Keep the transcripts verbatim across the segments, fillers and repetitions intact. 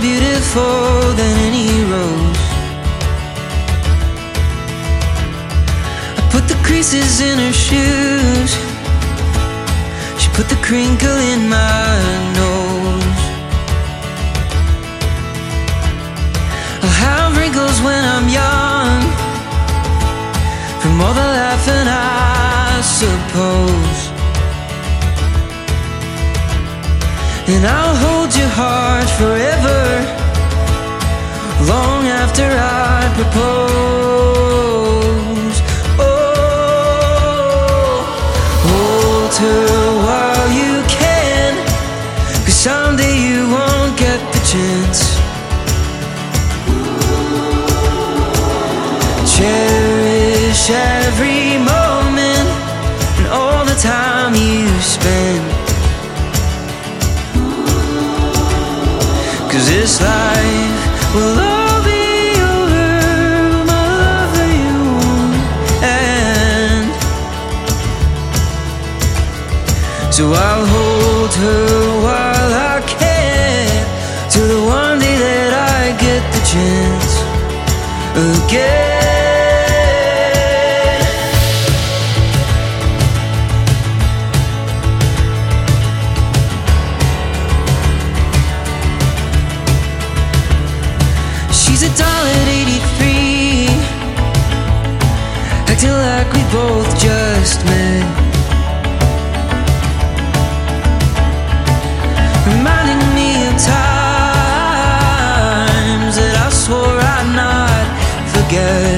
beautiful than any rose. I put the creases in her shoes. She put the crinkle in my nose. I'll have wrinkles when I'm young from all the laughing, I suppose. And I'll hold your heart forever, long after I propose. Oh, hold her while you can, 'cause someday you won't get the chance. Cherish every moment and all the time you spend, 'cause this life will all be over, my love for you won't end. So I'll hold her while I can, till the one day that I get the chance again. She's a doll at eighty-three, acting like we both just met, reminding me of times that I swore I'd not forget.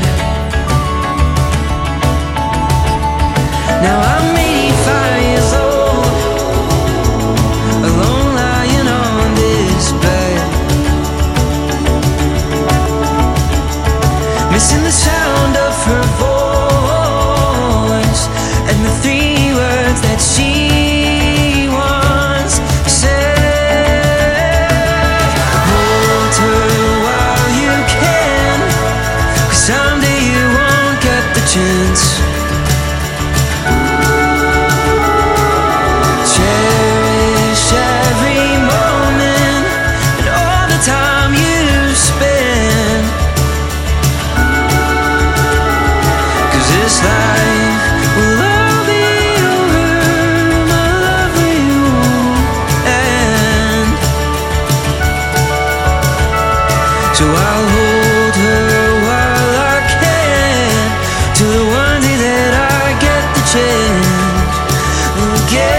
Now I'm eighty-five years old, alone lying on this bed, missing the sound of her voice and the three words that she once said. Hold her while you can, 'cause someday you won't get the chance. Cherish every moment and all the time you spend, this life will all be over, my love for you won't end. So I'll hold her while I can, till the one day that I get the chance again.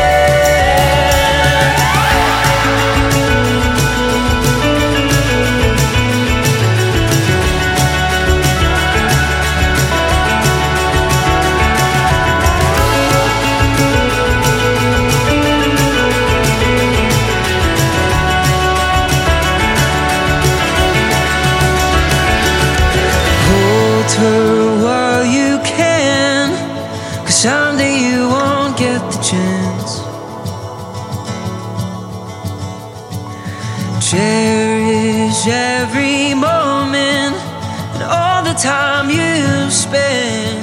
Her while you can, 'cause someday you won't get the chance. Cherish every moment and all the time you spend,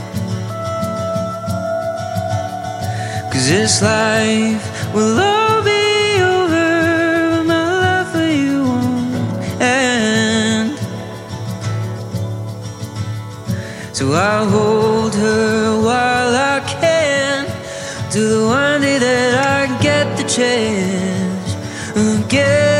'cause this life will all be over, my love for you won't end. So I'll hold her while I can, till the one day that I get the chance again.